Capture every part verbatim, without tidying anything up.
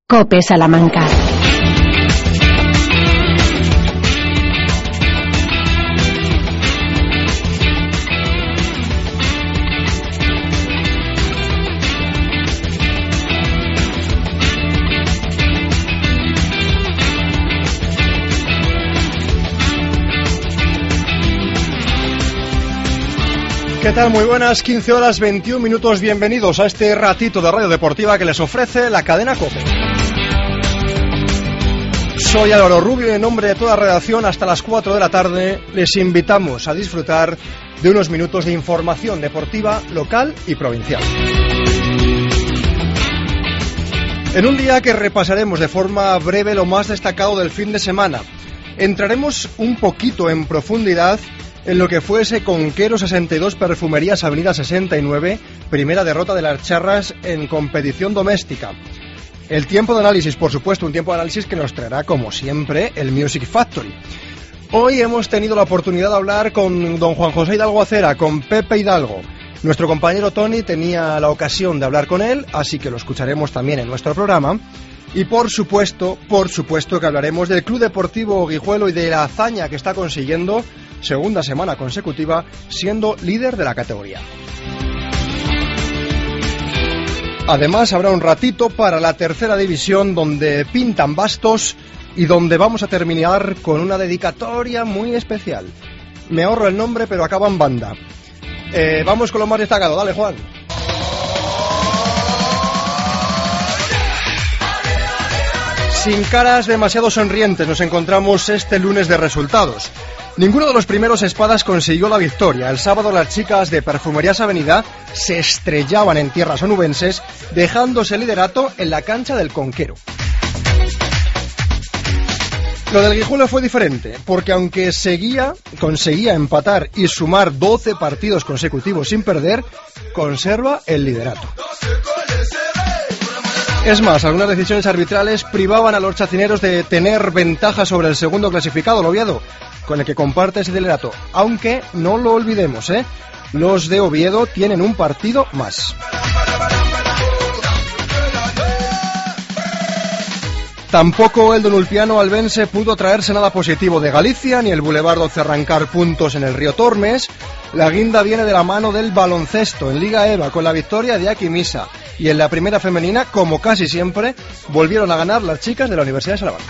COPE Salamanca. ¿Qué tal? Muy buenas, quince horas veintiún minutos, bienvenidos a este ratito de radio deportiva que les ofrece la cadena COPE. Soy Álvaro Rubio y en nombre de toda la redacción hasta las cuatro de la tarde les invitamos a disfrutar de unos minutos de información deportiva local y provincial. En un día que repasaremos de forma breve lo más destacado del fin de semana, entraremos un poquito en profundidad en lo que fue ese Conquero sesenta y dos Perfumerías Avenida sesenta y nueve, primera derrota de las charras en competición doméstica. El tiempo de análisis, por supuesto, un tiempo de análisis que nos traerá, como siempre, el Music Factory. Hoy hemos tenido la oportunidad de hablar con don Juan José Hidalgo Acera, con Pepe Hidalgo. Nuestro compañero Tony tenía la ocasión de hablar con él, así que lo escucharemos también en nuestro programa. Y por supuesto, por supuesto que hablaremos del Club Deportivo Guijuelo y de la hazaña que está consiguiendo, segunda semana consecutiva, siendo líder de la categoría. Además, habrá un ratito para la tercera división donde pintan bastos y donde vamos a terminar con una dedicatoria muy especial. Me ahorro el nombre, pero acaba en banda. Eh, vamos con lo más destacado. Dale, Juan. Sin caras demasiado sonrientes nos encontramos este lunes de resultados. Ninguno de los primeros espadas consiguió la victoria. El sábado las chicas de Perfumerías Avenida se estrellaban en tierras onubenses, dejándose el liderato en la cancha del Conquero. Lo del Guijuelo fue diferente, porque aunque seguía, conseguía empatar y sumar doce partidos consecutivos sin perder, conserva el liderato. Es más, algunas decisiones arbitrales privaban a los chacineros de tener ventaja sobre el segundo clasificado, el Oviedo, con el que comparte ese liderato. Aunque no lo olvidemos, ¿eh? Los de Oviedo tienen un partido más. Tampoco el donulpiano albense pudo traerse nada positivo de Galicia, ni el Bulevardo arrancar puntos en el Río Tormes. La guinda viene de la mano del baloncesto en Liga EVA con la victoria de Aquimisa. Y en la primera femenina, como casi siempre, volvieron a ganar las chicas de la Universidad de Salamanca.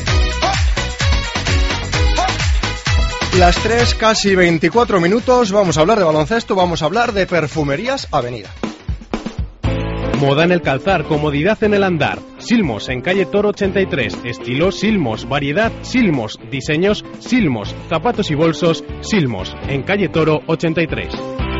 Las tres, casi veinticuatro minutos, vamos a hablar de baloncesto, vamos a hablar de Perfumerías Avenida. Moda en el calzar, comodidad en el andar. Silmos en calle Toro ochenta y tres. Estilo Silmos, variedad Silmos, diseños Silmos, zapatos y bolsos Silmos en calle Toro ochenta y tres.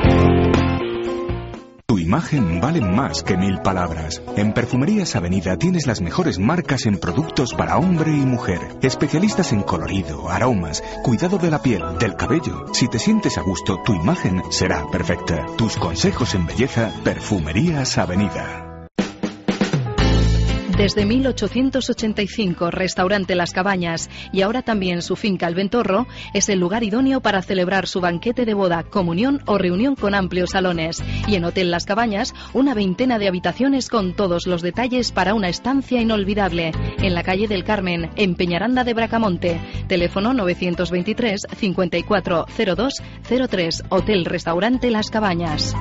Tu imagen vale más que mil palabras. En Perfumerías Avenida tienes las mejores marcas en productos para hombre y mujer. Especialistas en colorido, aromas, cuidado de la piel, del cabello. Si te sientes a gusto, tu imagen será perfecta. Tus consejos en belleza, Perfumerías Avenida. Desde mil ochocientos ochenta y cinco, Restaurante Las Cabañas y ahora también su finca El Ventorro es el lugar idóneo para celebrar su banquete de boda, comunión o reunión con amplios salones. Y en Hotel Las Cabañas, una veintena de habitaciones con todos los detalles para una estancia inolvidable. En la calle del Carmen, en Peñaranda de Bracamonte. Teléfono novecientos veintitrés, cincuenta y cuatro, cero dos, cero tres. Hotel Restaurante Las Cabañas.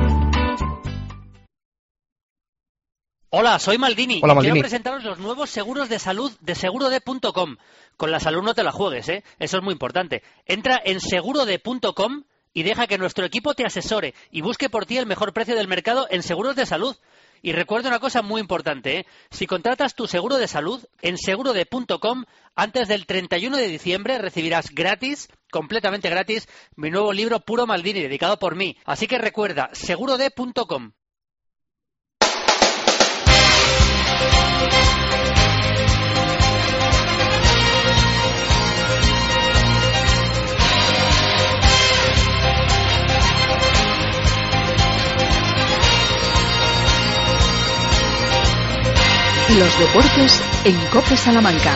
Hola, soy Maldini. Hola, y Maldini. Quiero presentaros los nuevos seguros de salud de segurode punto com. Con la salud no te la juegues, ¿eh? Eso es muy importante. Entra en segurode punto com y deja que nuestro equipo te asesore y busque por ti el mejor precio del mercado en seguros de salud. Y recuerda una cosa muy importante, ¿eh? Si contratas tu seguro de salud en segurode punto com, antes del treinta y uno de diciembre recibirás gratis, completamente gratis, mi nuevo libro Puro Maldini, dedicado por mí. Así que recuerda, segurode punto com. Los deportes en COPE Salamanca.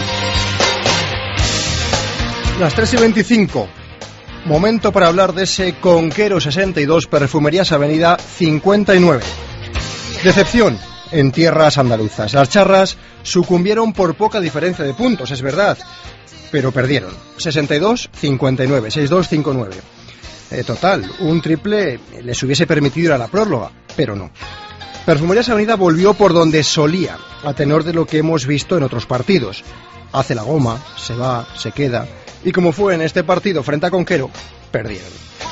Las tres y veinticinco. Momento para hablar de ese Conquero sesenta y dos Perfumerías Avenida cincuenta y nueve. Decepción. en tierras andaluzas. Las charras sucumbieron por poca diferencia de puntos, es verdad, pero perdieron. sesenta y dos a cincuenta y nueve, sesenta y dos a cincuenta y nueve. Eh, total, un triple les hubiese permitido ir a la prórroga, pero no. Perfumerías Avenida volvió por donde solía, a tenor de lo que hemos visto en otros partidos. Hace la goma, se va, se queda, y como fue en este partido frente a Conquero, perdieron.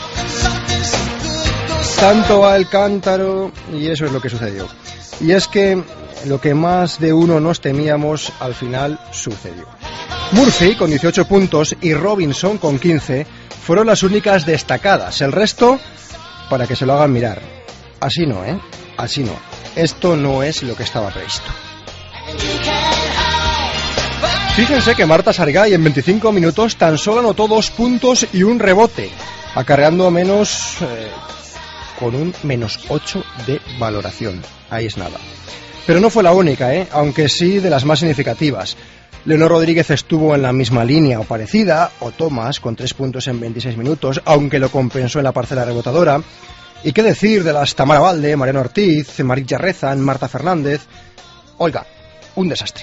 Tanto al cántaro, y eso es lo que sucedió. Y es que lo que más de uno nos temíamos, al final sucedió. Murphy con dieciocho puntos y Robinson con quince fueron las únicas destacadas. El resto, para que se lo hagan mirar. Así no, ¿eh? Así no. Esto no es lo que estaba previsto. Fíjense que Marta Sargay en veinticinco minutos tan solo anotó dos puntos y un rebote, acarreando menos eh, con un menos ocho de valoración. Ahí es nada. Pero no fue la única, ¿eh? Aunque sí de las más significativas. Leonor Rodríguez estuvo en la misma línea o parecida, o Tomás con tres puntos en veintiséis minutos, aunque lo compensó en la parcela rebotadora. ¿Y qué decir de las Tamara Valde, Mariano Ortiz, Maritza Rezan, Marta Fernández? Oiga, un desastre.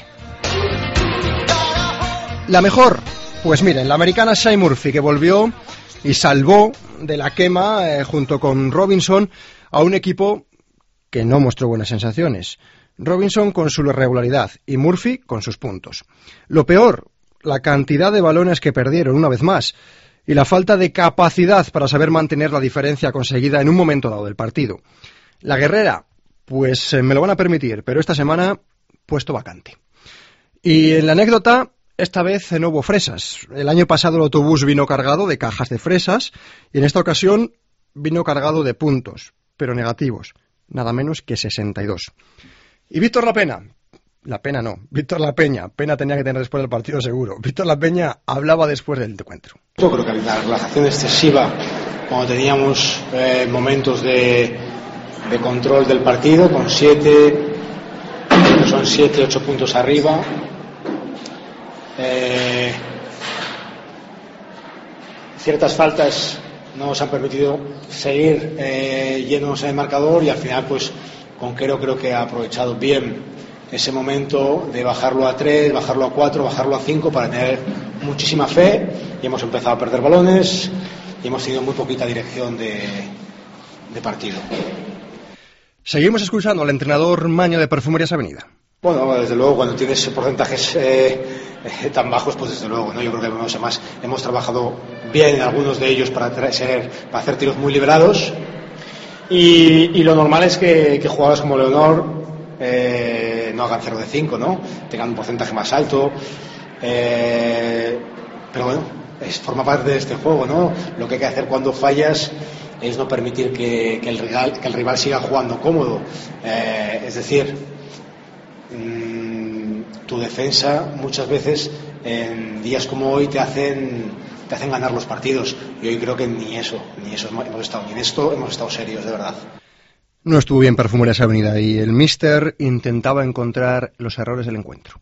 La mejor, pues miren, la americana Shai Murphy, que volvió y salvó de la quema, eh, junto con Robinson, a un equipo que no mostró buenas sensaciones. Robinson con su irregularidad y Murphy con sus puntos. Lo peor, la cantidad de balones que perdieron una vez más y la falta de capacidad para saber mantener la diferencia conseguida en un momento dado del partido. La guerrera, pues eh, me lo van a permitir, pero esta semana puesto vacante. Y en la anécdota, esta vez no hubo fresas. El año pasado el autobús vino cargado de cajas de fresas y en esta ocasión vino cargado de puntos, pero negativos, nada menos que sesenta y dos. Y Víctor La Pena, La Pena no, Víctor La Peña, Pena tenía que tener después del partido seguro. Víctor La Peña hablaba después del encuentro. Yo creo que había una relajación excesiva cuando teníamos eh, momentos de, de control del partido, con siete, son siete, ocho puntos arriba. Eh, ciertas faltas no nos han permitido seguir eh, yéndonos en el marcador y al final pues Conquero creo que ha aprovechado bien ese momento de bajarlo a tres, bajarlo a cuatro, bajarlo a cinco para tener muchísima fe y hemos empezado a perder balones y hemos tenido muy poquita dirección de, de partido. Seguimos escuchando al entrenador Maño de Perfumerías Avenida. Bueno, desde luego cuando tienes porcentajes eh, eh, tan bajos, pues desde luego, ¿no? Yo creo que hemos, además, hemos trabajado bien en algunos de ellos para, ser, para hacer tiros muy liberados y, y lo normal es que, que jugadores como Leonor eh, no hagan cero de cinco, ¿no? Tengan un porcentaje más alto, eh, pero bueno, es, forma parte de este juego, ¿no? Lo que hay que hacer cuando fallas es no permitir que, que, el, rival, que el rival siga jugando cómodo, eh, es decir, mmm, tu defensa muchas veces en días como hoy te hacen te hacen ganar los partidos y hoy creo que ni eso, ni eso hemos estado, ni en esto hemos estado serios, de verdad. No estuvo bien Perfumerías Avenida y el míster intentaba encontrar los errores del encuentro.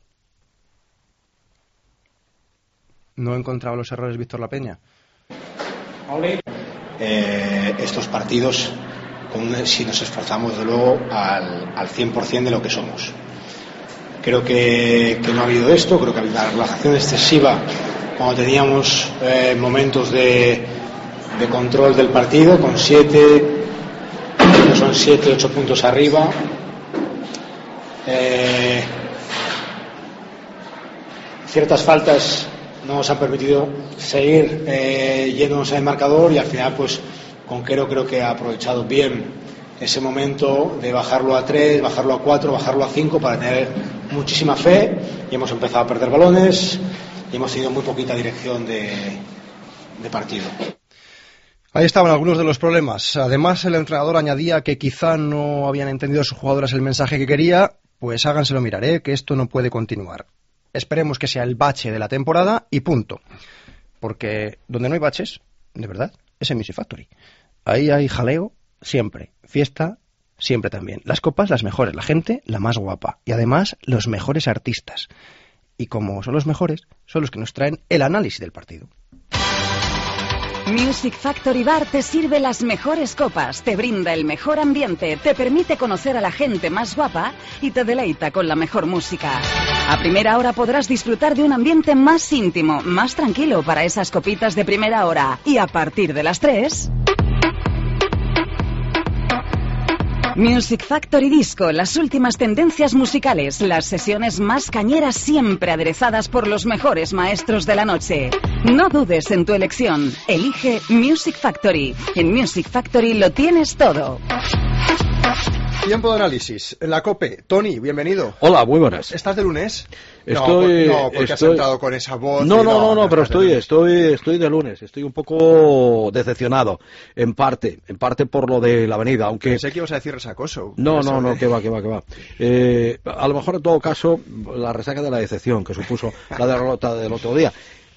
¿No encontraba los errores Víctor La Peña? Eh, estos partidos, con, si nos esforzamos de luego al, al cien por ciento de lo que somos. Creo que, que no ha habido esto, creo que ha habido una relajación excesiva cuando teníamos eh, momentos de, de control del partido, con siete, son siete, ocho puntos arriba. Eh, ciertas faltas no nos han permitido seguir eh, yéndonos en el marcador y al final pues Conquero creo que ha aprovechado bien ese momento de bajarlo a tres, bajarlo a cuatro, bajarlo a cinco para tener muchísima fe y hemos empezado a perder balones y hemos tenido muy poquita dirección de, de partido. Ahí estaban algunos de los problemas. Además, el entrenador añadía que quizá no habían entendido sus jugadores el mensaje que quería. Pues háganselo mirar, ¿eh? Que esto no puede continuar. Esperemos que sea el bache de la temporada y punto. Porque donde no hay baches, de verdad, es en Music Factory. Ahí hay jaleo siempre, fiesta siempre también. Las copas las mejores, la gente la más guapa y además los mejores artistas. Y como son los mejores, son los que nos traen el análisis del partido. Music Factory Bar te sirve las mejores copas, te brinda el mejor ambiente, te permite conocer a la gente más guapa y te deleita con la mejor música. A primera hora podrás disfrutar de un ambiente más íntimo, más tranquilo para esas copitas de primera hora. Y a partir de las tres... Music Factory Disco, las últimas tendencias musicales, las sesiones más cañeras siempre aderezadas por los mejores maestros de la noche. No dudes en tu elección, elige Music Factory. En Music Factory lo tienes todo. Tiempo de análisis. En la COPE. Tony, bienvenido. Hola, muy buenas. ¿Estás de lunes? Estoy, no, no, porque estoy... has entrado con esa voz. No, y no, no, no, no pero estoy, de estoy, estoy de lunes. Estoy un poco decepcionado, en parte, en parte por lo de la avenida, aunque... Pensé que ibas a decir resacoso. No, no, no, que va, que va, que va. Eh, a lo mejor en todo caso, la resaca de la decepción que supuso la derrota del otro día.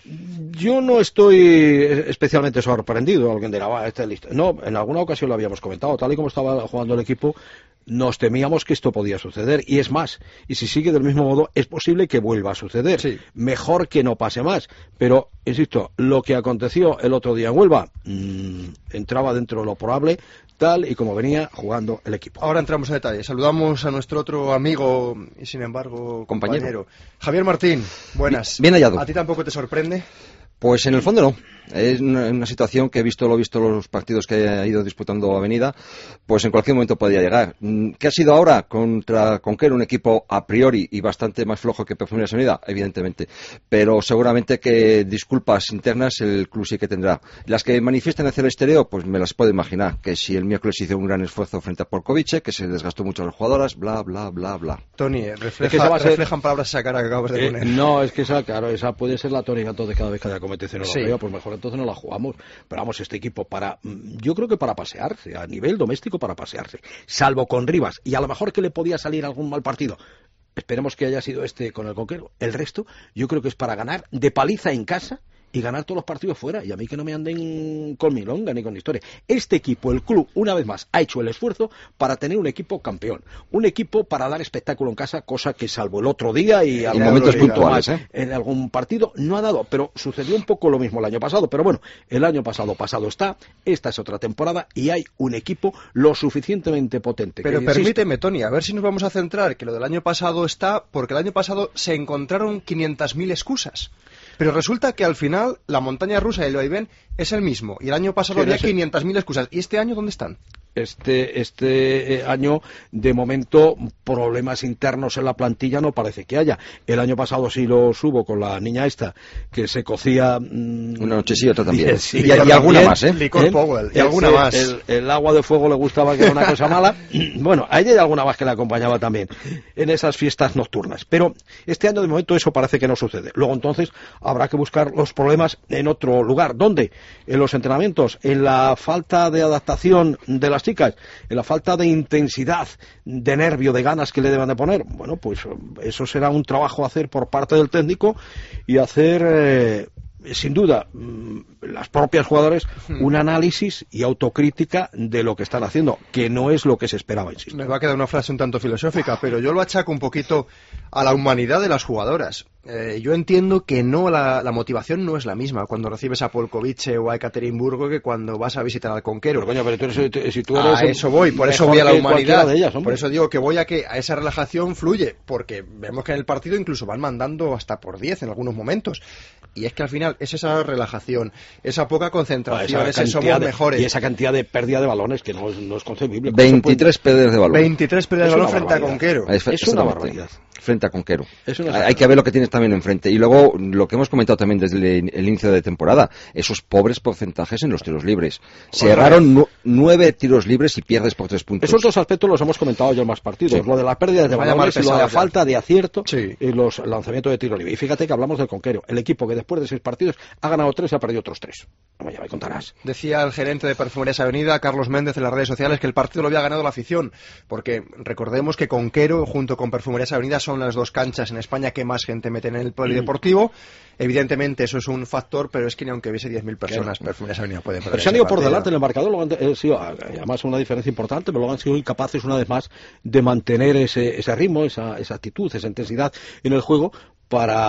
Yo no estoy especialmente sorprendido. Alguien dirá, va, este es listo. No, en alguna ocasión lo habíamos comentado, tal y como estaba jugando el equipo, nos temíamos que esto podía suceder, y es más, y si sigue del mismo modo, es posible que vuelva a suceder. Sí. Mejor que no pase más, pero, insisto, lo que aconteció el otro día en Huelva mmm, entraba dentro de lo probable, tal y como venía jugando el equipo. Ahora entramos en detalle. Saludamos a nuestro otro amigo y, sin embargo, compañero, compañero. Javier Martín, buenas. Bien hallado. ¿A ti tampoco te sorprende? Pues en el fondo no. Es una, una situación que he visto, lo he visto los partidos que ha ido disputando Avenida, pues en cualquier momento podía llegar. ¿Qué ha sido ahora contra Conquero? Un equipo a priori y bastante más flojo que Perfumerías Avenida, evidentemente. Pero seguramente que disculpas internas el club sí que tendrá. Las que manifiestan hacia el exterior, pues me las puedo imaginar. Que si el miércoles hizo un gran esfuerzo frente a Porkovice, que se desgastó mucho a las jugadoras, bla, bla, bla, bla. Tony, refleja, es que ser... reflejan palabras esa cara que acabas de poner. Eh, no, es que esa, claro, esa puede ser la tónica entonces cada vez que haya competición europea, sí. Pues mejor entonces no la jugamos. Pero vamos, este equipo para, yo creo que para pasearse, a nivel doméstico para pasearse, salvo con Rivas, y a lo mejor que le podía salir algún mal partido. Esperemos que haya sido este con el Conquero. El resto, yo creo que es para ganar de paliza en casa y ganar todos los partidos fuera, y a mí que no me anden con milonga ni con historia. Este equipo, el club, una vez más, ha hecho el esfuerzo para tener un equipo campeón, un equipo para dar espectáculo en casa, cosa que salvo el otro día y en momentos puntuales, ¿eh? En algún partido no ha dado, pero sucedió un poco lo mismo el año pasado. Pero bueno, el año pasado pasado está, esta es otra temporada y hay un equipo lo suficientemente potente. Pero que, permíteme, insisto, Tony, a ver si nos vamos a centrar, que lo del año pasado está, porque el año pasado se encontraron quinientas mil excusas. Pero resulta que al final la montaña rusa y el vaivén es el mismo. Y el año pasado había quinientas mil excusas. ¿Y este año dónde están? Este, este año, de momento, problemas internos en la plantilla no parece que haya. El año pasado sí los hubo con la niña esta, que se cocía... Mmm, una noche sí, otra también. Sí, y, y alguna también, más, ¿eh? Licor ¿Eh? Powell, y alguna Ese, más. El, el agua de fuego le gustaba, que era una cosa mala. Bueno, a ella hay alguna más que le acompañaba también en esas fiestas nocturnas. Pero este año, de momento, eso parece que no sucede. Luego, entonces, habrá que buscar los problemas en otro lugar. ¿Dónde? En los entrenamientos, en la falta de adaptación de las chicas, en la falta de intensidad, de nervio, de ganas que le deban de poner. Bueno, pues eso será un trabajo a hacer por parte del técnico y hacer, eh, sin duda, las propias jugadoras, un análisis y autocrítica de lo que están haciendo, que no es lo que se esperaba, insisto. Me va a quedar una frase un tanto filosófica, pero yo lo achaco un poquito a la humanidad de las jugadoras. Eh, yo entiendo que no la, la motivación no es la misma cuando recibes a Polkovice o a Ekaterimburgo que cuando vas a visitar al Conquero. Pero coño, pero tú eres, si tú eres a eso voy, por eso voy a la humanidad. De ellas, por eso digo que voy a que a esa relajación fluye, porque vemos que en el partido incluso van mandando hasta por diez en algunos momentos. Y es que al final es esa relajación, esa poca concentración, esa ese somos de, mejores. Y esa cantidad de pérdida de balones que no es, no es concebible. veintitrés pérdidas de balón. veintitrés pérdidas de balón frente a Conquero. Es, es una barbaridad. Frente a Conquero. Hay que ver lo que tienes también enfrente. Y luego, lo que hemos comentado también desde el, el inicio de temporada, esos pobres porcentajes en los tiros libres. Se erraron nu nueve tiros libres y pierdes por tres puntos. Esos dos aspectos los hemos comentado ya en más partidos. Sí. Lo de la pérdida de balones y lo de la falta de acierto sí. y los lanzamientos de tiro libre. Y fíjate que hablamos del Conquero. El equipo que después de seis partidos ha ganado tres y ha perdido otros tres. No, ya me contarás. Decía el gerente de Perfumerías Avenida, Carlos Méndez, en las redes sociales, que el partido lo había ganado la afición. Porque recordemos que Conquero, junto con Perfumerías Avenida, son las dos canchas en España que más gente mete en el polideportivo. Mm. Evidentemente eso es un factor, pero es que ni aunque hubiese diez mil personas, claro. Perfumerías Avenida puede perder. Pero se han ido por delante en el marcador, lo han eh, sido, además una diferencia importante, pero luego han sido incapaces una vez más de mantener ese, ese ritmo, esa, esa actitud, esa intensidad en el juego para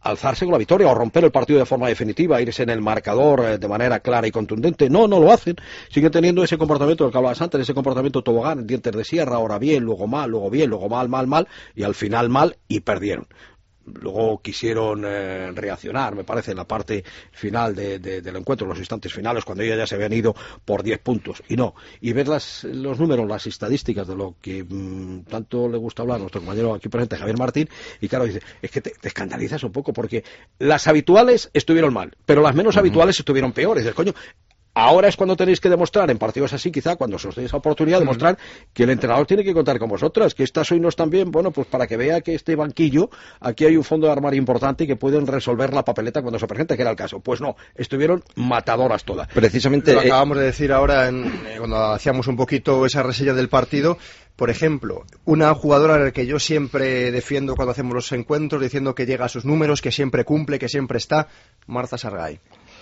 alzarse con la victoria o romper el partido de forma definitiva, irse en el marcador eh, de manera clara y contundente. No, no lo hacen. Siguen teniendo ese comportamiento del que hablabas antes, ese comportamiento tobogán, dientes de sierra, ahora bien, luego mal, luego bien, luego mal, mal, mal, y al final mal, y perdieron. Luego quisieron eh, reaccionar, me parece, en la parte final de, de, del encuentro, en los instantes finales, cuando ellos ya se habían ido por diez puntos. Y no. Y ver las, los números, las estadísticas de lo que mmm, tanto le gusta hablar a nuestro compañero aquí presente, Javier Martín, y claro, dice, es que te, te escandalizas un poco, porque las habituales estuvieron mal, pero las menos uh-huh. habituales estuvieron peores. Dices, coño, ahora es cuando tenéis que demostrar, en partidos así quizá, cuando os deis esa oportunidad, demostrar mm. que el entrenador tiene que contar con vosotras, que estas hoy no están bien, bueno, pues para que vea que este banquillo, aquí hay un fondo de armario importante y que pueden resolver la papeleta cuando se presente, que era el caso. Pues no, estuvieron matadoras todas. Precisamente lo acabamos eh... de decir ahora, en, eh, cuando hacíamos un poquito esa reseña del partido. Por ejemplo, una jugadora a la que yo siempre defiendo cuando hacemos los encuentros, diciendo que llega a sus números, que siempre cumple, que siempre está, Marta Sargay.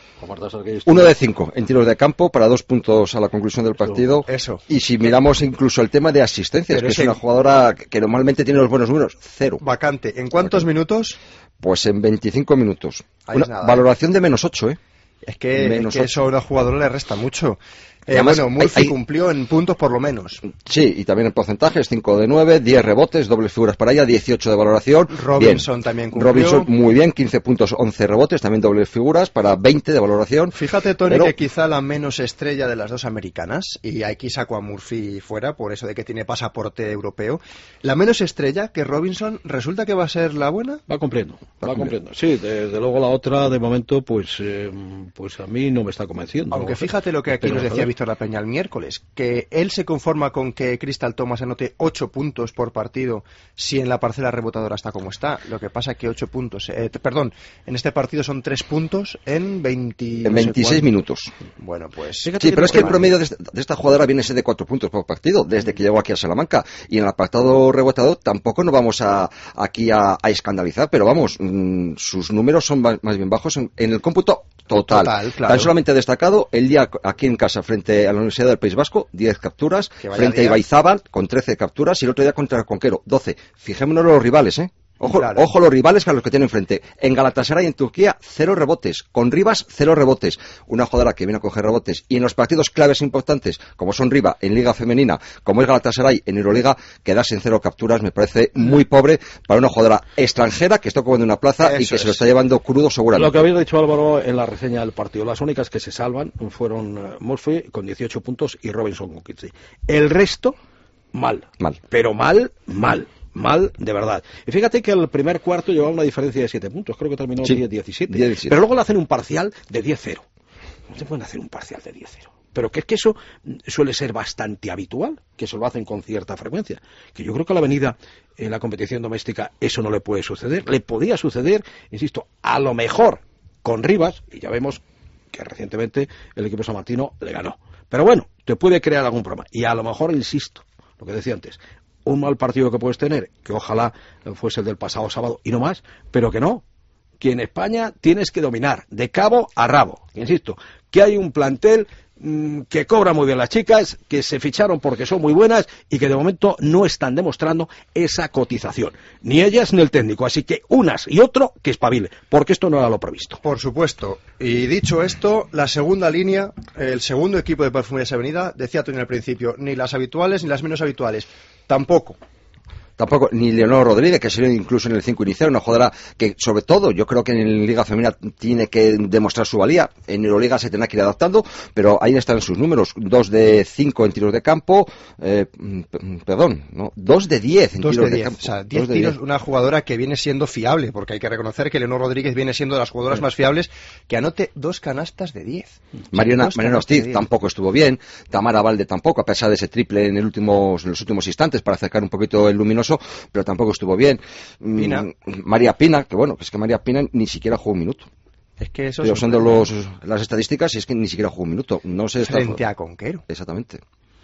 Uno de cinco en tiros de campo para dos puntos a la conclusión del partido. Eso. Y si miramos incluso el tema de asistencias, Pero que es una jugadora que normalmente tiene los buenos números, cero. Vacante. ¿En cuántos Vacante. minutos? Pues en veinticinco minutos. Una nada, valoración ¿eh? de menos ocho, ¿eh? Es que, es que eso a una jugadora le resta mucho. Eh, Además, bueno, Murphy hay, hay... cumplió en puntos por lo menos. Sí, y también en porcentajes, cinco de nueve, diez rebotes, dobles figuras para ella, dieciocho de valoración. Robinson bien. también cumplió. Robinson muy bien, quince puntos, once rebotes, también dobles figuras para veinte de valoración. Fíjate, Tony, Pero... que quizá la menos estrella de las dos americanas, y aquí saco a Murphy fuera, por eso de que tiene pasaporte europeo, la menos estrella, que Robinson, ¿resulta que va a ser la buena? Va cumpliendo, va, va cumpliendo. Sí, desde luego la otra, de momento, pues, eh, pues a mí no me está convenciendo. Aunque fíjate lo que aquí Pero, nos decía Víctor La Peña el miércoles, que él se conforma con que Crystal Thomas anote ocho puntos por partido si en la parcela rebotadora está como está. Lo que pasa es que ocho puntos, eh, perdón, en este partido son tres puntos en veinte, en veintiséis no sé minutos. Bueno, pues... Sí, pero es que el promedio de, de esta jugadora viene a ser de cuatro puntos por partido desde que llegó aquí a Salamanca, y en el apartado rebotador tampoco nos vamos a aquí a, a escandalizar, pero vamos, mmm, sus números son más, más bien bajos en, en el cómputo total. total claro. Tan solamente destacado el día aquí en casa frente a la Universidad del País Vasco, diez capturas, frente a Ibaizábal con trece capturas, y el otro día contra Conquero, doce. Fijémonos los rivales, ¿eh? Ojo, claro. ojo los rivales que a los que tienen enfrente. En Galatasaray, en Turquía, cero rebotes. Con Rivas, cero rebotes. Una jugadora que viene a coger rebotes. Y en los partidos claves importantes, como son Riva en Liga Femenina, como es Galatasaray en Euroliga, quedarse en cero capturas me parece muy pobre para una jugadora extranjera que está ocupando una plaza Eso y que es. se lo está llevando crudo seguramente. Lo que habéis dicho, Álvaro, en la reseña del partido. Las únicas que se salvan fueron uh, Murphy con dieciocho puntos y Robinson con quince. El resto, mal. Mal. Pero mal, mal. Mal, de verdad. Y fíjate que el primer cuarto llevaba una diferencia de siete puntos. Creo que terminó sí, diez diecisiete. diez diecisiete. Pero luego le hacen un parcial de diez cero. No se pueden hacer un parcial de diez cero. Pero que es que eso suele ser bastante habitual, que eso lo hacen con cierta frecuencia. Que yo creo que a la Avenida, en la competición doméstica, eso no le puede suceder. Le podía suceder, insisto, a lo mejor con Rivas, y ya vemos que recientemente el equipo salmantino le ganó. Pero bueno, te puede crear algún problema. Y a lo mejor, insisto, lo que decía antes, un mal partido que puedes tener, que ojalá fuese el del pasado sábado y no más, pero que no, que en España tienes que dominar de cabo a rabo. Insisto, que hay un plantel mmm, que cobra muy bien las chicas, que se ficharon porque son muy buenas y que de momento no están demostrando esa cotización, ni ellas ni el técnico, así que unas y otro que espabile, porque esto no era lo previsto. Por supuesto, y dicho esto, la segunda línea, el segundo equipo de Perfumerías Avenida, decía tú en el principio, ni las habituales ni las menos habituales, tampoco. Tampoco, ni Leonor Rodríguez, que salió incluso en el cinco inicial, una jugadora que, sobre todo, yo creo que en Liga Femenina tiene que demostrar su valía. En Euroliga se tendrá que ir adaptando, pero ahí están sus números. dos de cinco en tiros de campo, eh, perdón, ¿no? dos de diez en dos tiros de, de campo. O sea, diez tiros, una jugadora que viene siendo fiable, porque hay que reconocer que Leonor Rodríguez viene siendo de las jugadoras sí. más fiables, que anote dos canastas de diez. Mariana, Mariana Ortiz tampoco estuvo bien, Tamara Valde tampoco, a pesar de ese triple en, el últimos, en los últimos instantes para acercar un poquito el luminoso, pero tampoco estuvo bien. Pina. María Pina, que bueno, es que María Pina ni siquiera jugó un minuto. Es que eso Estoy usando los, las estadísticas y es que ni siquiera jugó un minuto. No sé. Frente está... a Conquero. Exactamente.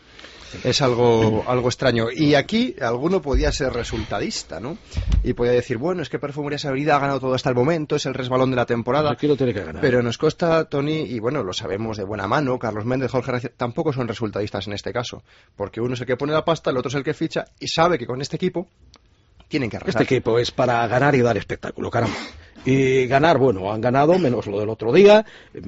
Es algo, algo extraño. Y aquí alguno podía ser resultadista, ¿no? Y podía decir, bueno, es que Perfumerías Avenida ha ganado todo hasta el momento, es el resbalón de la temporada. Aquí lo tiene que ganar. Pero nos consta, Tony, y bueno, lo sabemos de buena mano, Carlos Méndez, Jorge García, tampoco son resultadistas en este caso. Porque uno es el que pone la pasta, el otro es el que ficha, y sabe que con este equipo tienen que arrasar. Este equipo es para ganar y dar espectáculo, caramba. Y ganar, bueno, han ganado, menos lo del otro día,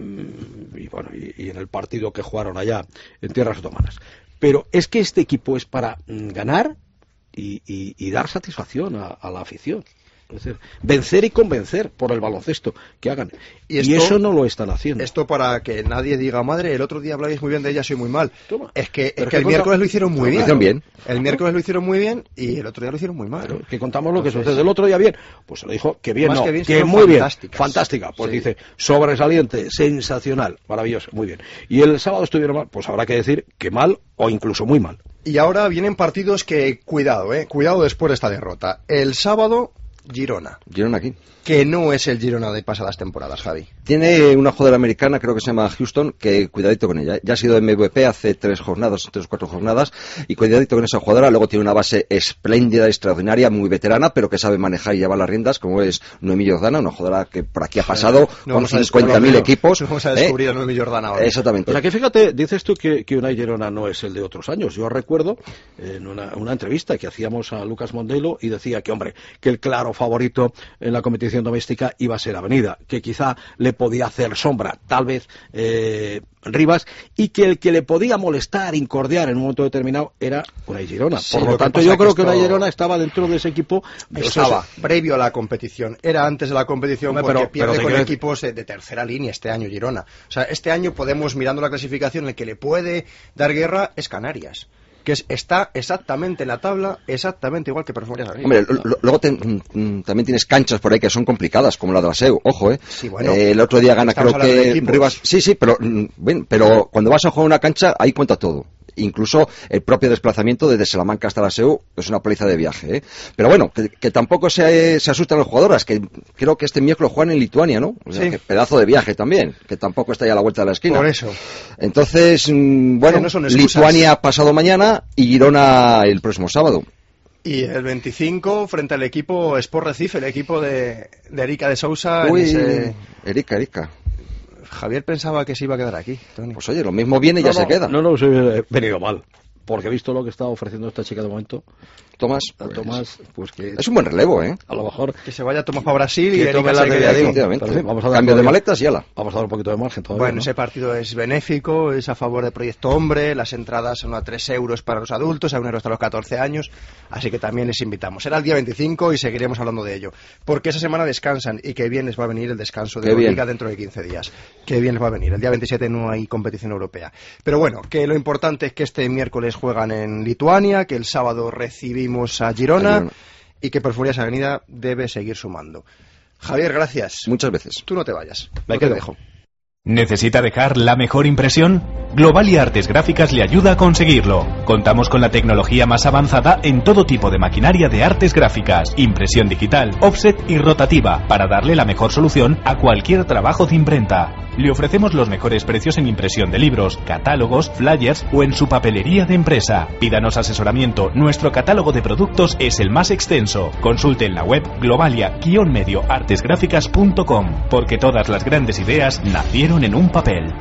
y bueno, y, y en el partido que jugaron allá en tierras otomanas. Pero es que este equipo es para ganar y, y, y dar satisfacción a, a la afición. Es decir, vencer y convencer por el baloncesto que hagan. Y, esto, y eso no lo están haciendo. Esto para que nadie diga, madre, el otro día habláis muy bien de ella, soy muy mal. Toma. Es que, es que, que el miércoles lo hicieron muy bien. bien. El miércoles lo hicieron muy bien y el otro día lo hicieron muy mal. Claro, que contamos lo Entonces, que sucede el otro día bien. Pues se lo dijo que bien, no, que, bien, que muy bien. Fantástica. Pues sí. Dice, sobresaliente, sensacional, maravilloso, muy bien. Y el sábado estuvieron mal, pues habrá que decir que mal o incluso muy mal. Y ahora vienen partidos que, cuidado, eh, cuidado después de esta derrota. El sábado, Girona. Girona aquí. Que no es el Girona de pasadas temporadas, Javi. Tiene una jugadora americana, creo que se llama Houston, que cuidadito con ella. Ya ha sido M V P hace tres jornadas, tres o cuatro jornadas, y cuidadito con esa jugadora. Luego tiene una base espléndida, extraordinaria, muy veterana, pero que sabe manejar y llevar las riendas, como es Noemí Jordana, una jugadora que por aquí ha pasado no, con cincuenta mil equipos. Vamos a descubrir ¿eh? a Noemí Jordana ahora. Exactamente. O sea que fíjate, dices tú que, que Unai Girona no es el de otros años. Yo recuerdo en una, una entrevista que hacíamos a Lucas Mondelo y decía que, hombre, que el claro favorito en la competición doméstica iba a ser Avenida, que quizá le podía hacer sombra, tal vez eh, Rivas, y que el que le podía molestar, incordiar en un momento determinado era Unai Girona. Sí, Por lo, lo tanto, yo creo que Unai Girona estaba dentro de ese equipo. Estaba, sé, previo a la competición. Era antes de la competición porque pero, pierde pero con equipos de, de tercera línea este año Girona. O sea, este año podemos, mirando la clasificación, el que le puede dar guerra es Canarias, que es, está exactamente en la tabla, exactamente igual que Perfumerías Avenida. Hombre, lo, luego te, mm, también tienes canchas por ahí que son complicadas, como la de la S E U, ojo, ¿eh? Sí, bueno, eh el otro día gana, creo que Rivas. Sí, sí, pero, mm, bien, pero cuando vas a jugar una cancha, ahí cuenta todo. Incluso el propio desplazamiento desde Salamanca hasta la S E U es una paliza de viaje, ¿eh? Pero bueno, que, que tampoco se, se asustan los jugadores, que creo que este miércoles juegan en Lituania, ¿no? O sea, sí. Que pedazo de viaje también, que tampoco está ya a la vuelta de la esquina. Por eso. Entonces, mmm, bueno, no son Lituania pasado mañana y Girona el próximo sábado. Y el veinticinco frente al equipo Sport Recife, el equipo de, de Erika de Sousa. Uy, en ese... Erika, Erika. Javier pensaba que se iba a quedar aquí, Tony. Pues oye, lo mismo viene y no, ya no, se queda. No, no, se he venido mal. Porque he visto lo que está ofreciendo esta chica de momento. Tomás, pues, Tomás, pues que es un buen relevo, ¿eh? A lo mejor que se vaya Tomás para Brasil y Erika se quede ahí. Sí, vamos a dar cambio de maletas y ala. Vamos a dar un poquito de margen todavía. Bueno, ¿no? Ese partido es benéfico, es a favor del Proyecto Hombre, las entradas son a tres euros para los adultos, a un euro hasta los catorce años, así que también les invitamos. Será el día veinticinco y seguiremos hablando de ello, porque esa semana descansan y que bien les va a venir el descanso de la Liga dentro de quince días. Que bien les va a venir. El día veintisiete no hay competición europea. Pero bueno, que lo importante es que este miércoles juegan en Lituania, que el sábado recibimos a Girona, a Girona. Y que Perfumerías Avenida debe seguir sumando. Javier, gracias. Muchas veces. Tú no te vayas. Me quedo. Te dejo. ¿Necesita dejar la mejor impresión? Globalia Artes Gráficas le ayuda a conseguirlo. Contamos con la tecnología más avanzada en todo tipo de maquinaria de artes gráficas, impresión digital, offset y rotativa, para darle la mejor solución a cualquier trabajo de imprenta. Le ofrecemos los mejores precios en impresión de libros, catálogos, flyers o en su papelería de empresa. Pídanos asesoramiento, nuestro catálogo de productos es el más extenso. Consulte en la web globalia-medio artesgráficas punto com, porque todas las grandes ideas nacieron en un papel.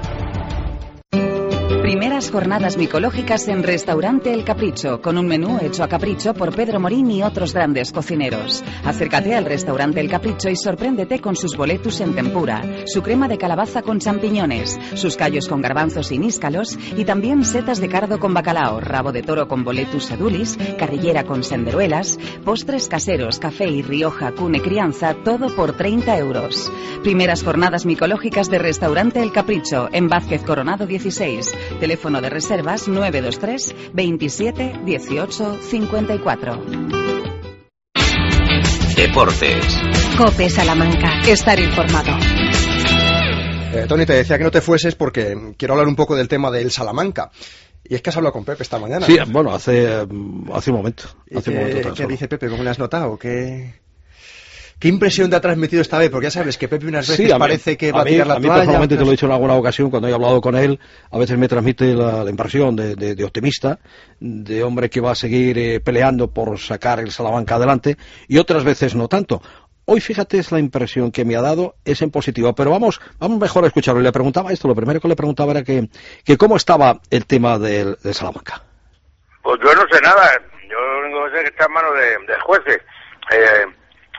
Primeras jornadas micológicas en Restaurante El Capricho, con un menú hecho a capricho por Pedro Morín y otros grandes cocineros. Acércate al Restaurante El Capricho y sorpréndete con sus boletus en tempura, su crema de calabaza con champiñones, sus callos con garbanzos y níscalos, y también setas de cardo con bacalao, rabo de toro con boletus sedulis, carrillera con senderuelas, postres caseros, café y Rioja, cune crianza, todo por treinta euros. Primeras jornadas micológicas de Restaurante El Capricho, en Vázquez Coronado dieciséis. Teléfono de reservas nueve dos tres, veintisiete, dieciocho, cincuenta y cuatro. Deportes. COPE Salamanca. Estar informado. Eh, Tony, te decía que no te fueses porque quiero hablar un poco del tema del Salamanca. Y es que has hablado con Pepe esta mañana. Sí, bueno, hace, hace un momento. Hace ¿Y un qué, momento ¿qué dice Pepe? ¿Cómo le has notado? ¿Qué... ¿Qué impresión te ha transmitido esta vez? Porque ya sabes que Pepe unas veces sí, a mí, parece que va a, a tirar la a mí, toalla. Personalmente te lo he dicho en alguna ocasión cuando he hablado con él, a veces me transmite la, la impresión de, de, de optimista, de hombre que va a seguir eh, peleando por sacar el Salamanca adelante, y otras veces no tanto. Hoy, fíjate, es la impresión que me ha dado, es en positivo, pero vamos vamos mejor a escucharlo. Le preguntaba esto, lo primero que le preguntaba era que, que cómo estaba el tema del, del Salamanca. Pues yo no sé nada, yo lo único que sé es que está en manos de, de jueces. Eh,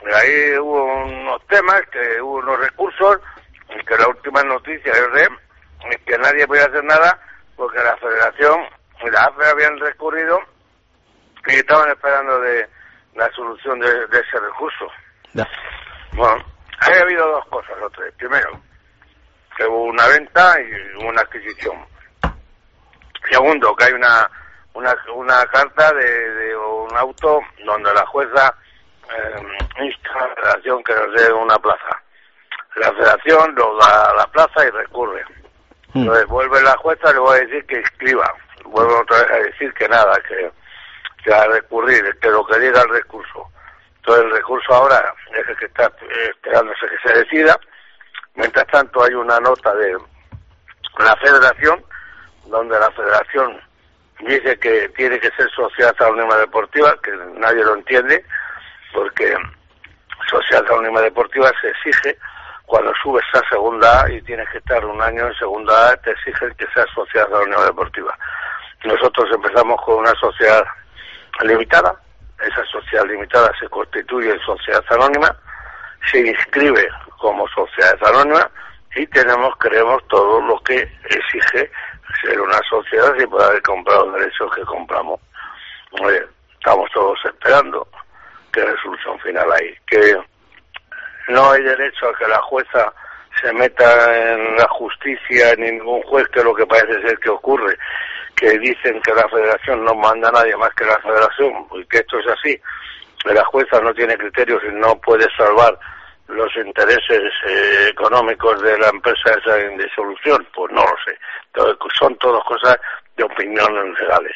ahí hubo unos temas, que hubo unos recursos, y que la última noticia es de es que nadie podía hacer nada porque la Federación y la A F E habían recurrido y estaban esperando de la solución de, de ese recurso. Ya. Bueno, ha habido dos cosas o tres. Primero, que hubo una venta y una adquisición. Segundo, que hay una una, una carta de, de un auto donde la jueza eh, insta a la Federación que nos dé una plaza. La Federación lo da a la plaza y recurre. Mm. Entonces vuelve la jueza y le voy a decir que escriba. Vuelve otra vez a decir que nada, que, que a recurrir, que lo que diga el recurso. Entonces el recurso ahora es el que está esperándose que se decida. Mientras tanto hay una nota de la Federación, donde la Federación dice que tiene que ser sociedad anónima deportiva, que nadie lo entiende, porque sociedad anónima deportiva se exige cuando subes a segunda A y tienes que estar un año en segunda A, te exigen que seas sociedad anónima deportiva. Nosotros empezamos con una sociedad limitada, esa sociedad limitada se constituye en sociedad anónima, se inscribe como sociedad anónima y tenemos, creemos, todo lo que exige ser una sociedad y poder haber comprado los derechos que compramos. Oye, estamos todos esperando qué resolución final hay, que no hay derecho a que la jueza se meta en la justicia ni ningún juez, que es lo que parece ser que ocurre, que dicen que la Federación no manda a nadie más que la Federación, y que esto es así, que la jueza no tiene criterios y no puede salvar los intereses eh, económicos de la empresa esa en disolución, pues no lo sé. Entonces, son todas cosas de opiniones legales.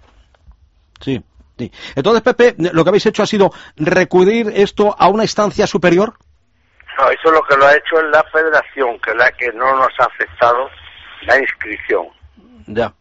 Sí, sí. Entonces, Pepe, lo que habéis hecho ha sido recurrir esto a una instancia superior. No, eso es lo que lo ha hecho en la Federación, que es la que no nos ha afectado la inscripción. Ya.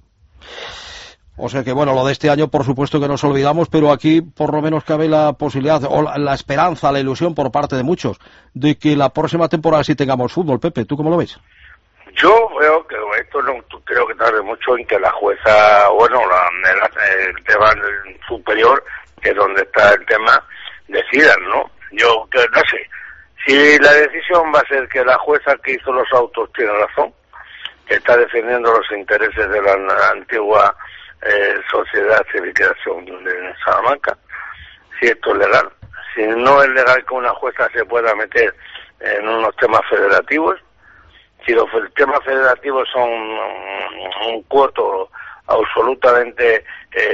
O sea que, bueno, lo de este año, por supuesto que nos olvidamos, pero aquí por lo menos cabe la posibilidad, o la, la esperanza, la ilusión por parte de muchos, de que la próxima temporada sí tengamos fútbol. Pepe, ¿tú cómo lo ves? Yo veo que esto no creo que tarde mucho en que la jueza, bueno, la, el, el tema superior, que es donde está el tema, decidan, ¿no? Yo que no sé, si la decisión va a ser que la jueza que hizo los autos tiene razón, que está defendiendo los intereses de la, la antigua eh, sociedad de liquidación de Salamanca, si esto es legal, si no es legal que una jueza se pueda meter en unos temas federativos, si los temas federativos son un cuoto absolutamente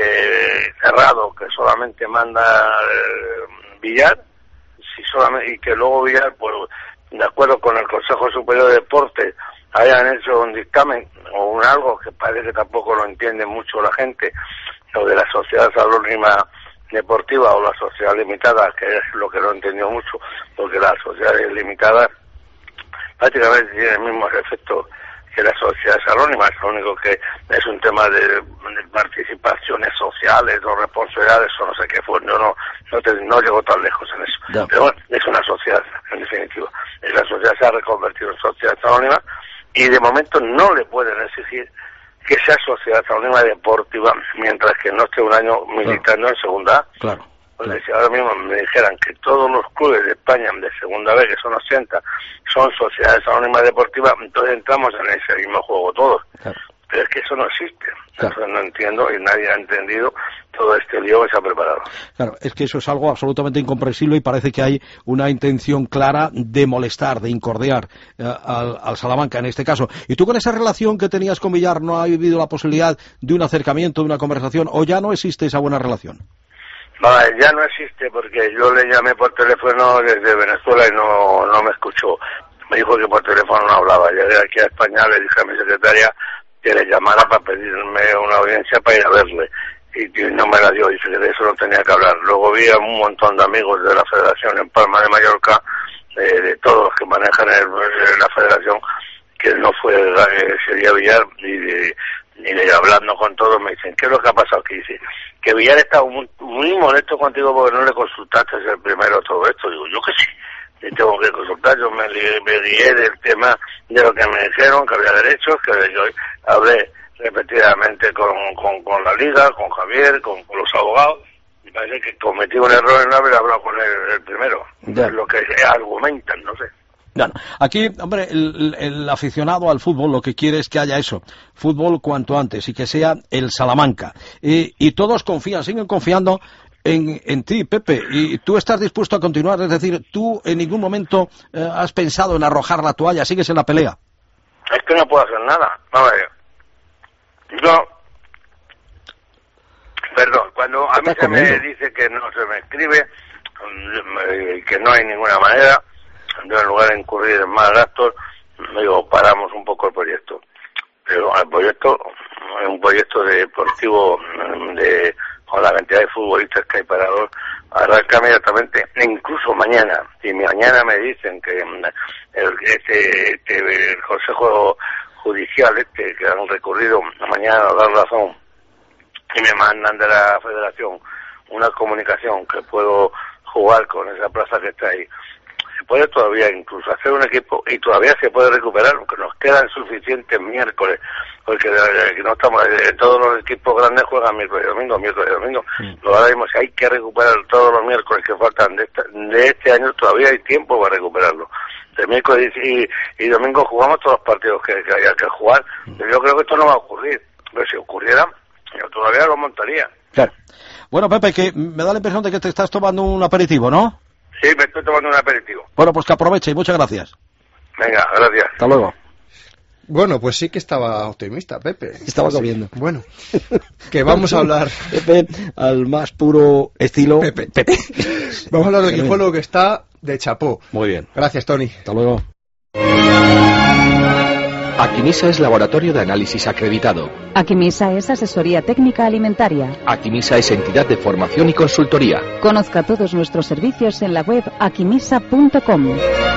eh, cerrado, que solamente manda eh, Villar, si solamente, y que luego Villar, pues de acuerdo con el Consejo Superior de Deportes, hayan hecho un dictamen o un algo que parece que tampoco lo entiende mucho la gente, lo de la sociedad anónima deportiva o la sociedad limitada, que es lo que no entendió mucho, porque las sociedades limitadas prácticamente tienen el mismo efecto que las sociedades anónimas, lo único que es un tema de, de participaciones sociales o responsabilidades o no sé qué fue, no no no, te, no llegó tan lejos en eso. Ya. Pero bueno, es una sociedad, en definitiva. La sociedad se ha reconvertido en sociedad anónima y de momento no le pueden exigir que sea sociedad anónima deportiva mientras que no esté un año militando claro. en segunda A. Claro. Porque si ahora mismo me dijeran que todos los clubes de España de segunda B, que son ochenta, son sociedades anónimas deportivas, entonces entramos en ese mismo juego todos. Claro. Pero es que eso no existe. Claro. Eso no entiendo y nadie ha entendido todo este lío que se ha preparado. Claro, es que eso es algo absolutamente incomprensible y parece que hay una intención clara de molestar, de incordiar eh, al, al Salamanca en este caso. ¿Y tú con esa relación que tenías con Villar no ha habido la posibilidad de un acercamiento, de una conversación, o ya no existe esa buena relación? Vale, ya no existe porque yo le llamé por teléfono desde Venezuela y no, no me escuchó. Me dijo que por teléfono no hablaba. Llegué aquí a España, le dije a mi secretaria que le llamara para pedirme una audiencia para ir a verle. Y, y no me la dio, dice que de eso no tenía que hablar. Luego vi a un montón de amigos de la Federación en Palma de Mallorca, eh, de todos los que manejan el, la Federación, que no fue eh, sería Villar, y de, y de hablando con todos me dicen, ¿qué es lo que ha pasado aquí? Dice, que Villar estaba muy, muy molesto contigo porque no le consultaste el primero todo esto. Digo, yo que sí, y tengo que consultar, yo me, me guié del tema de lo que me dijeron, que había derechos, que yo hablé repetidamente con, con, con la Liga, con Javier, con, con los abogados, y parece que cometí un error en no haber hablado con el, el primero. Ya. Es lo que argumentan, no sé. Bueno, aquí, hombre, el, el aficionado al fútbol lo que quiere es que haya eso, fútbol cuanto antes y que sea el Salamanca. Y, y todos confían, siguen confiando en, en ti, Pepe, y tú estás dispuesto a continuar, es decir, tú en ningún momento eh, has pensado en arrojar la toalla, sigues en la pelea. Es que no puedo hacer nada. Vamos a ver. Yo, perdón, cuando a mí se me dice que no se me escribe, que no hay ninguna manera, yo en lugar de incurrir en más gastos, digo, paramos un poco el proyecto. Pero el proyecto es un proyecto deportivo de, con la cantidad de futbolistas que hay para dos, arranca inmediatamente, e incluso mañana. Si mañana me dicen que el, este, este, el Consejo Judicial este que han recurrido mañana a dar razón y me mandan de la Federación una comunicación que puedo jugar con esa plaza que está ahí, se puede todavía incluso hacer un equipo y todavía se puede recuperar, porque nos quedan suficientes miércoles, porque no estamos, todos los equipos grandes juegan miércoles y domingo, miércoles y domingo. Mm. Lo ahora mismo, si hay que recuperar todos los miércoles que faltan de, esta, de este año, todavía hay tiempo para recuperarlo. De miércoles y, y domingo jugamos todos los partidos que, que haya que jugar. Mm. Yo creo que esto no va a ocurrir, pero si ocurriera, yo todavía lo montaría. Claro. Bueno, Pepe, que me da la impresión de que te estás tomando un aperitivo, ¿no? Sí, me estoy tomando un aperitivo. Bueno, pues que aproveche y muchas gracias. Venga, gracias. Hasta luego. Bueno, pues sí que estaba optimista, Pepe. Estaba comiendo. Bueno, que vamos a hablar... Pepe, al más puro estilo Pepe. Pepe. Vamos a hablar del Guijuelo, que está de chapó. Muy bien. Gracias, Tony. Hasta luego. Aquimisa es laboratorio de análisis acreditado. Aquimisa es asesoría técnica alimentaria. Aquimisa es entidad de formación y consultoría. Conozca todos nuestros servicios en la web aquimisa punto com.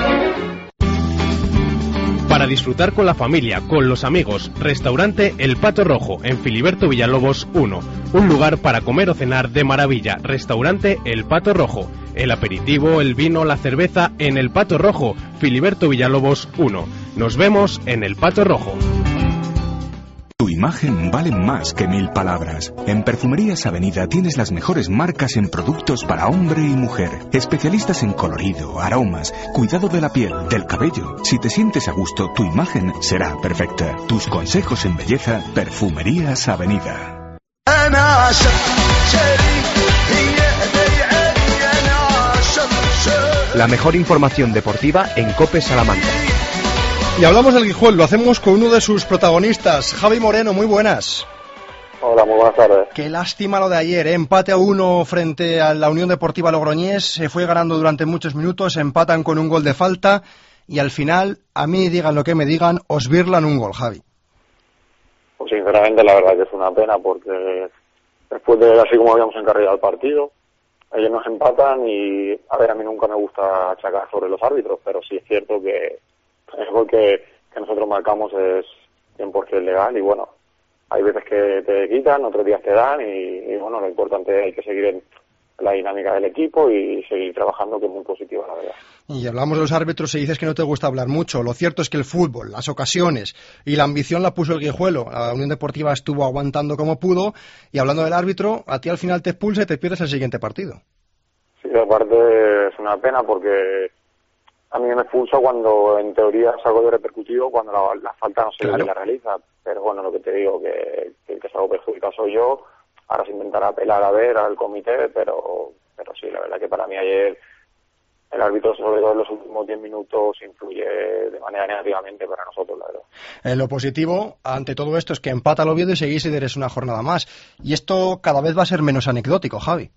Para disfrutar con la familia, con los amigos, restaurante El Pato Rojo, en Filiberto Villalobos uno. Un lugar para comer o cenar de maravilla. Restaurante El Pato Rojo. El aperitivo, el vino, la cerveza en El Pato Rojo, Filiberto Villalobos uno. Nos vemos en El Pato Rojo. Tu imagen vale más que mil palabras. En Perfumerías Avenida tienes las mejores marcas en productos para hombre y mujer. Especialistas en colorido, aromas, cuidado de la piel, del cabello. Si te sientes a gusto, tu imagen será perfecta. Tus consejos en belleza, Perfumerías Avenida. La mejor información deportiva en COPE Salamanca. Y hablamos del Guijuelo, lo hacemos con uno de sus protagonistas, Javi Moreno, muy buenas. Hola, muy buenas tardes. Qué lástima lo de ayer, ¿eh? Empate a uno frente a la Unión Deportiva Logroñés, se fue ganando durante muchos minutos, empatan con un gol de falta y al final, a mí digan lo que me digan, os birlan un gol, Javi. Pues sinceramente la verdad que es una pena porque después de así como habíamos encarrilado el partido, ellos nos empatan y, a ver, a mí nunca me gusta achacar sobre los árbitros, pero sí es cierto que el gol que, que nosotros marcamos es cien por ciento legal y bueno, hay veces que te quitan, otros días te dan y, y bueno, lo importante es hay que seguir en la dinámica del equipo y seguir trabajando, que es muy positiva, la verdad. Y hablamos de los árbitros y dices que no te gusta hablar mucho. Lo cierto es que el fútbol, las ocasiones y la ambición la puso el Guijuelo. La Unión Deportiva estuvo aguantando como pudo y hablando del árbitro, a ti al final te expulsa y te pierdes el siguiente partido. Sí, aparte es una pena porque a mí me expulsa cuando en teoría salgo de repercutido, cuando la, la falta no se claro. la realiza. Pero bueno, lo que te digo, que, que el que salgo perjudicado soy yo. Ahora se intentará apelar a ver al comité, pero pero sí, la verdad que para mí ayer el árbitro, sobre todo en los últimos diez minutos, influye de manera negativamente para nosotros, la verdad. Eh, lo positivo, ante todo esto, es que empata el Oviedo y seguís líderes una jornada más. Y esto cada vez va a ser menos anecdótico, Javi.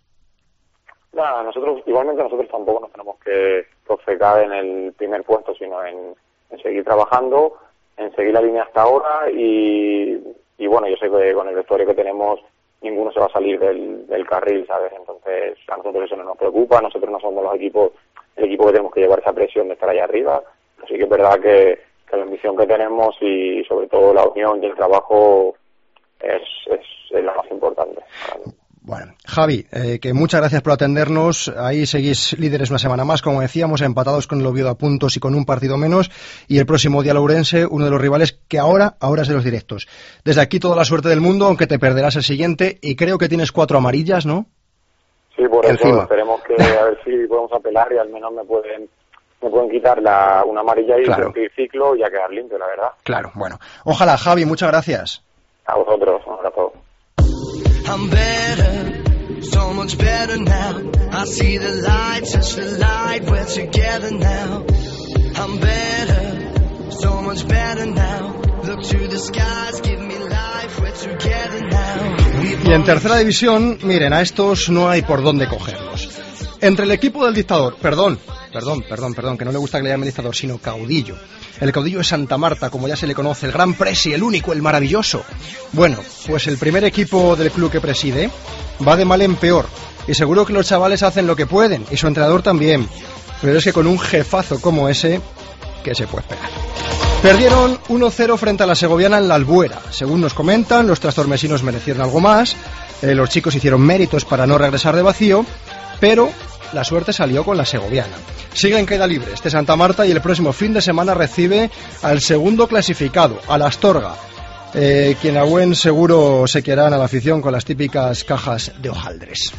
Nada, nosotros, igualmente nosotros tampoco nos tenemos que obcecar en el primer puesto, sino en, en seguir trabajando, en seguir la línea hasta ahora y, y bueno, yo sé que con el vestuario que tenemos ninguno se va a salir del, del carril, ¿sabes? Entonces a nosotros eso no nos preocupa, nosotros no somos los equipos, el equipo que tenemos que llevar esa presión de estar allá arriba, así que es verdad que, que la ambición que tenemos y sobre todo la unión y el trabajo es, es, es la más importante. Bueno, Javi, eh, que muchas gracias por atendernos. Ahí seguís líderes una semana más, como decíamos, empatados con el Oviedo a puntos y con un partido menos. Y el próximo día Lourense, uno de los rivales que ahora, ahora es de los directos. Desde aquí toda la suerte del mundo, aunque te perderás el siguiente. Y creo que tienes cuatro amarillas, ¿no? Sí, Sí, por encima. eso esperemos que a ver si podemos apelar y al menos me pueden me pueden quitar la, una amarilla y Claro. el ciclo y a quedar limpio, la verdad. Claro, bueno. Ojalá, Javi, muchas gracias. A vosotros, un abrazo. I'm better, so much better now. I see the light, touch the light, we're together now. I'm better, so much better now. Look to the skies, give me life, we're together now. Y en tercera división, miren, a estos no hay por dónde cogerlos. Entre el equipo del dictador, perdón, perdón, perdón, perdón, que no le gusta que le llamen dictador, sino caudillo. El caudillo de Santa Marta, como ya se le conoce, el gran presi, el único, el maravilloso. Bueno, pues el primer equipo del club que preside va de mal en peor. Y seguro que los chavales hacen lo que pueden, y su entrenador también. Pero es que con un jefazo como ese, ¿qué se puede esperar? Perdieron uno cero frente a la segoviana en la Albuera. Según nos comentan, los trastormesinos merecieron algo más, eh, los chicos hicieron méritos para no regresar de vacío, pero la suerte salió con la segoviana. Sigue en queda libre este Santa Marta y el próximo fin de semana recibe al segundo clasificado, al Astorga, eh, quien a buen seguro se quedarán a la afición con las típicas cajas de hojaldres.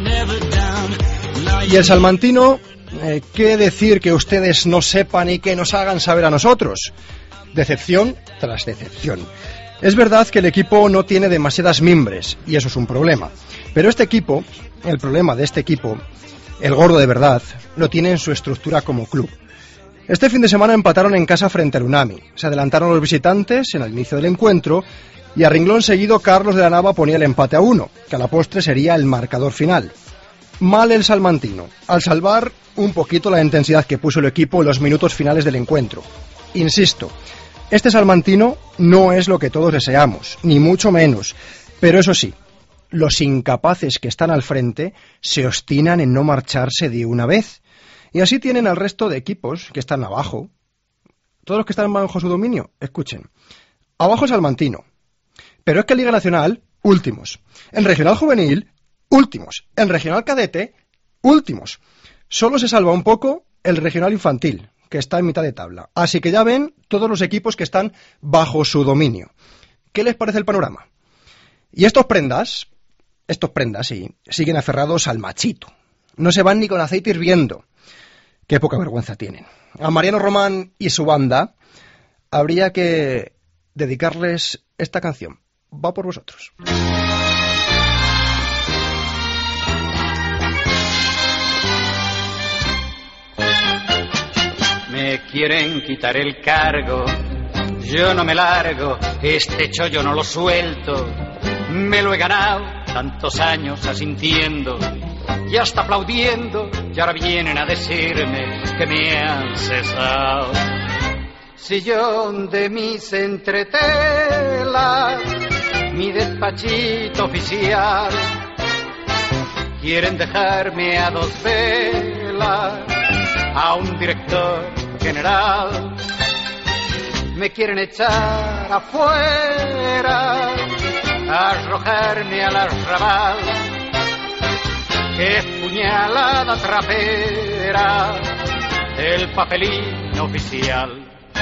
Y el salmantino, eh, ¿qué decir que ustedes no sepan y que nos hagan saber a nosotros? Decepción tras decepción. Es verdad que el equipo no tiene demasiadas mimbres, y eso es un problema. Pero este equipo, el problema de este equipo, el gordo de verdad, lo tiene en su estructura como club. Este fin de semana empataron en casa frente al Unami. Se adelantaron los visitantes en el inicio del encuentro y a renglón seguido Carlos de la Nava ponía el empate a uno, que a la postre sería el marcador final. Mal el salmantino, al salvar un poquito la intensidad que puso el equipo en los minutos finales del encuentro. Insisto, este salmantino no es lo que todos deseamos, ni mucho menos, pero eso sí, los incapaces que están al frente se obstinan en no marcharse de una vez. Y así tienen al resto de equipos que están abajo. Todos los que están bajo su dominio, escuchen. Abajo Salmantino. Pero es que en Liga Nacional, últimos. En Regional Juvenil, últimos. En Regional Cadete, últimos. Solo se salva un poco el Regional Infantil, que está en mitad de tabla. Así que ya ven todos los equipos que están bajo su dominio. ¿Qué les parece el panorama? Y estos prendas... Estos prendas, sí, siguen aferrados al machito. No se van ni con aceite hirviendo. Qué poca vergüenza tienen. A Mariano Román y su banda habría que dedicarles esta canción. Va por vosotros. Me quieren quitar el cargo, yo no me largo, este chollo no lo suelto. Me lo he ganado tantos años asintiendo y hasta aplaudiendo, y ahora vienen a decirme que me han cesado. Sillón de mis entretelas, mi despachito oficial, quieren dejarme a dos velas, a un director general, me quieren echar afuera, arrojarme al arrabal, que es puñalada trapera, el papelín oficial.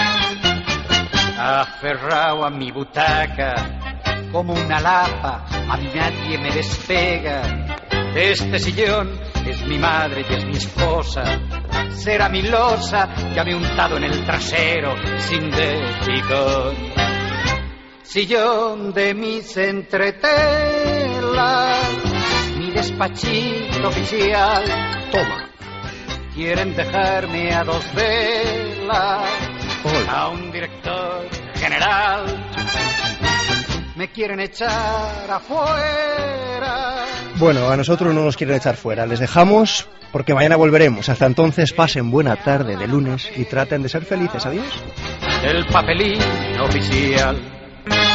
Aferrado a mi butaca, como una lapa, a mí nadie me despega. De este sillón es mi madre y es mi esposa, será mi losa, ya me he untado en el trasero sin despicón. Sillón de mis entretelas, mi despachito oficial, toma. Quieren dejarme a dos velas, a un director general, me quieren echar afuera. Bueno, a nosotros no nos quieren echar fuera, les dejamos porque mañana volveremos. Hasta entonces pasen buena tarde de lunes y traten de ser felices. Adiós. El papelín oficial.